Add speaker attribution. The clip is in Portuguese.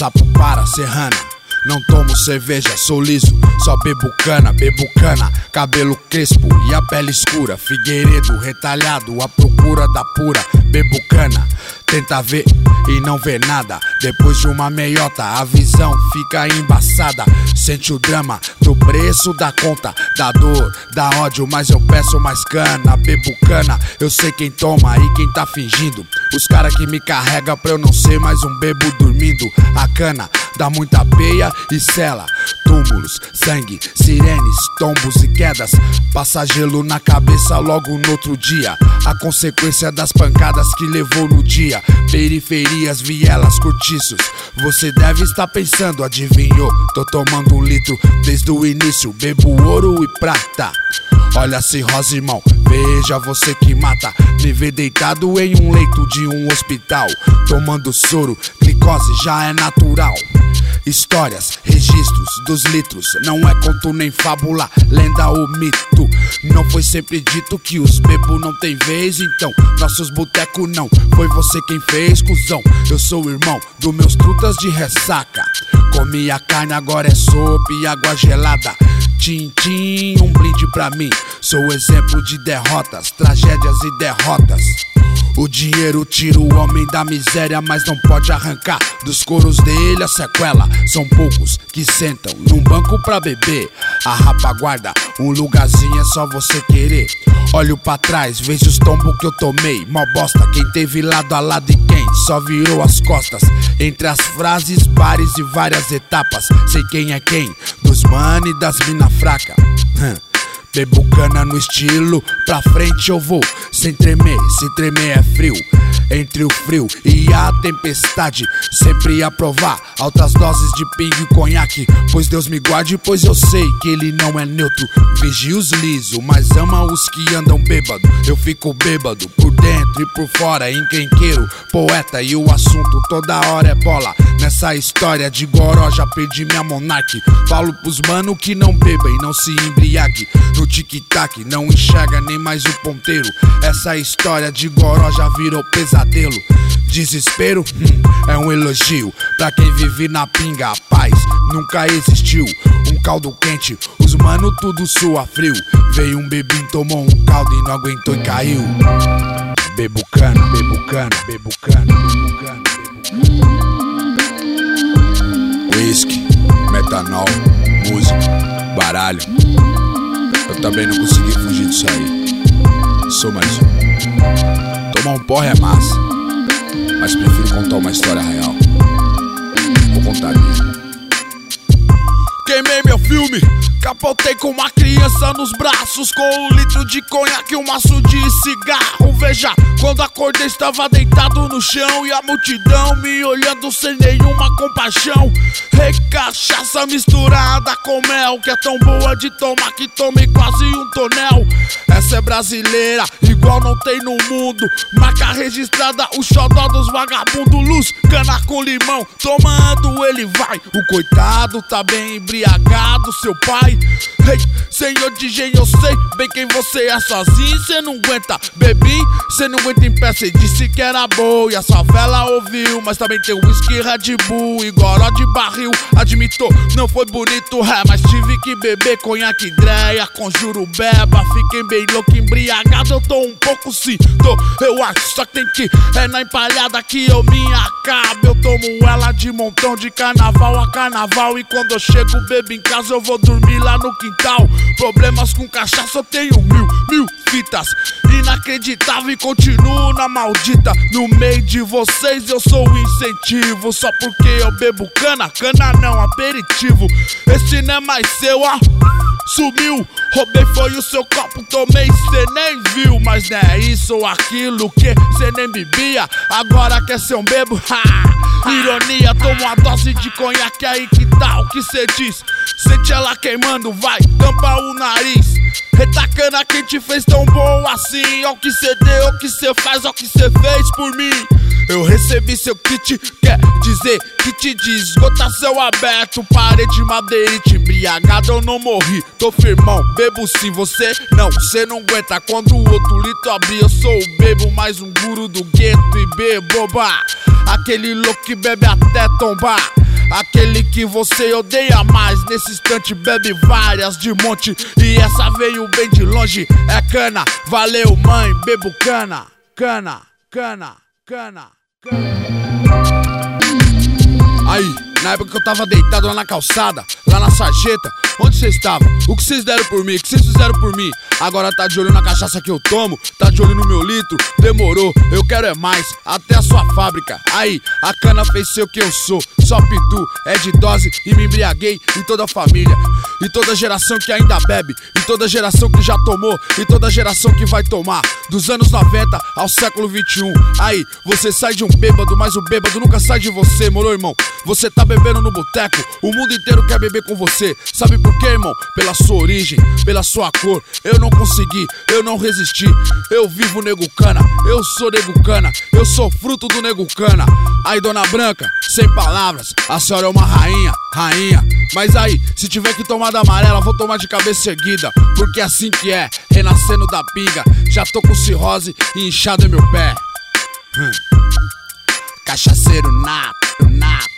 Speaker 1: sapo para, serrana. Não tomo cerveja, sou liso, só bebo cana, cabelo crespo e a pele escura. Figueiredo, retalhado, à procura da pura, bebo cana. Tenta ver e não vê nada. Depois de uma meiota, a visão fica embaçada. Sente o drama do preço da conta, da dor, da ódio, mas eu peço mais cana. Bebo cana, eu sei quem toma e quem tá fingindo. Os cara que me carrega pra eu não ser mais um bebo dormindo. A cana dá muita peia e sela túmulos, sangue, sirenes, tombos e quedas. Passa gelo na cabeça logo no outro dia. A consequência das pancadas que levou no dia. Periferias, vielas, cortiços. Você deve estar pensando, adivinhou? Tô tomando 1 litro desde o início. Bebo ouro e prata. Olha a cirrose, irmão, veja você que mata. Me vê deitado em um leito de um hospital, tomando soro, glicose já é natural. Histórias, registros dos litros, não é conto nem fábula, lenda ou mito. Não foi sempre dito que os bebo não tem vez, então nossos boteco não foi você quem fez, cuzão. Eu sou o irmão dos meus trutas de ressaca. Comi a carne, agora é sopa e água gelada. Tintim, um brinde pra mim. Sou exemplo de derrotas, tragédias e derrotas. O dinheiro tira o homem da miséria, mas não pode arrancar dos coros dele a sequela. São poucos que sentam num banco pra beber. A rapa guarda um lugarzinho, é só você querer. Olho pra trás, vejo os tombos que eu tomei. Mó bosta, quem teve lado a lado e quem só virou as costas. Entre as frases, bares e várias etapas. Sei quem é quem, dos mano e das mina fraca. Bebo cana no estilo, pra frente eu vou, sem tremer, se tremer é frio. Entre o frio e a tempestade, sempre a provar altas doses de pingo e conhaque. Pois Deus me guarde, pois eu sei que ele não é neutro. Vigia os lisos, mas ama os que andam bêbado. Eu fico bêbado, por dentro e por fora, encrenqueiro, poeta e o assunto toda hora é bola. Nessa história de goró já perdi minha monarque. Falo pros mano que não beba e não se embriague. No tic-tac não enxerga nem mais o ponteiro. Essa história de goró já virou pesadelo. Desespero, é um elogio pra quem vive na pinga. A paz nunca existiu. Um caldo quente, os mano tudo sua frio. Veio um bebinho, tomou um caldo e não aguentou e caiu. Bebo cana, bebo cana, bebo cana, bebo cana, bebo cana. Whisky, metanol, música, baralho. Eu também não consegui fugir disso aí. Sou mais um. Tomar um porre é massa, mas prefiro contar uma história real. Vou contar a minha. Queimei meu filme, capotei com uma criança nos braços, com 1 litro de conhaque e um maço de cigarro. Veja, quando acordei estava deitado no chão e a multidão me olhando sem nenhuma compaixão. Cachaça misturada com mel, que é tão boa de tomar que tomei quase 1 tonel. Essa é brasileira, igual não tem no mundo. Marca registrada, o xodó dos vagabundos. Luz, cana com limão, tomando ele vai. O coitado tá bem embriagado, seu pai. Senhor de engenho, eu sei bem quem você é. Sozinho cê não aguenta, bebi, cê não aguenta em pé. Cê disse que era boa e a favela ouviu, mas também tem whisky, Red Bull e goró de barril. Admitou, não foi bonito, mas tive que beber conhaque, dreia, conjuro beba. Fiquei bem louco, embriagado, eu tô um pouco sim, eu acho, só que tem que é na empalhada que eu me acabo. Eu tomo ela de montão, de carnaval a carnaval. E quando eu chego, bebo em casa, eu vou dormir lá no quintal. Problemas com cachaça eu tenho mil fitas. Inacreditável e continuo na maldita. No meio de vocês eu sou o incentivo. Só porque eu bebo cana, cana não, aperitivo. Esse não é mais seu, ó, sumiu. Roubei foi o seu copo, tomei, cê nem viu. Mas não é isso ou aquilo que cê nem bebia. Agora quer ser um bebo, ironia, toma uma dose de conhaque aí, que tal que cê diz? Sente ela queimando, vai, tampa o nariz. Retacana quem te fez tão bom assim. Ó o que cê deu, o que cê faz, ó o que cê fez por mim. Eu recebi seu kit, quer dizer kit de esgotação aberto. Parede madeirite, embriagado eu não morri. Tô firmão, bebo sim, você não, cê não aguenta. Quando o outro litro abrir eu sou o bebo, mais um guru do gueto e beboba. Aquele louco que bebe até tombar. aquele que você odeia mais. Nesse instante bebe várias de monte, e essa veio bem de longe. É cana, valeu mãe, bebo cana. Cana, cana, cana, cana. Aí, na época que eu tava deitado lá na calçada, lá na sarjeta, onde vocês estavam? O que vocês deram por mim? O que vocês fizeram por mim? Agora tá de olho na cachaça que eu tomo, tá de olho no meu litro, demorou, eu quero é mais, até a sua fábrica. Aí, a cana fez ser o que eu sou, só pitu, é de dose e me embriaguei em toda a família. E toda geração que ainda bebe, e toda geração que já tomou, e toda geração que vai tomar, dos anos 90 ao século 21. Aí, você sai de um bêbado, mas o bêbado nunca sai de você, moro, irmão? Você tá bebendo no boteco, o mundo inteiro quer beber com você. Sabe por quê, irmão? Pela sua origem, pela sua cor. Eu não consegui, eu não resisti. Eu vivo nego cana, eu sou nego cana, eu sou fruto do nego cana. Aí, dona Branca, sem palavras, a senhora é uma rainha, rainha. Mas aí, se tiver que tomar da amarela, vou tomar de cabeça erguida, porque assim que é, renascendo da pinga. Já tô com cirrose e inchado em meu pé. Cachaceiro nato, nato.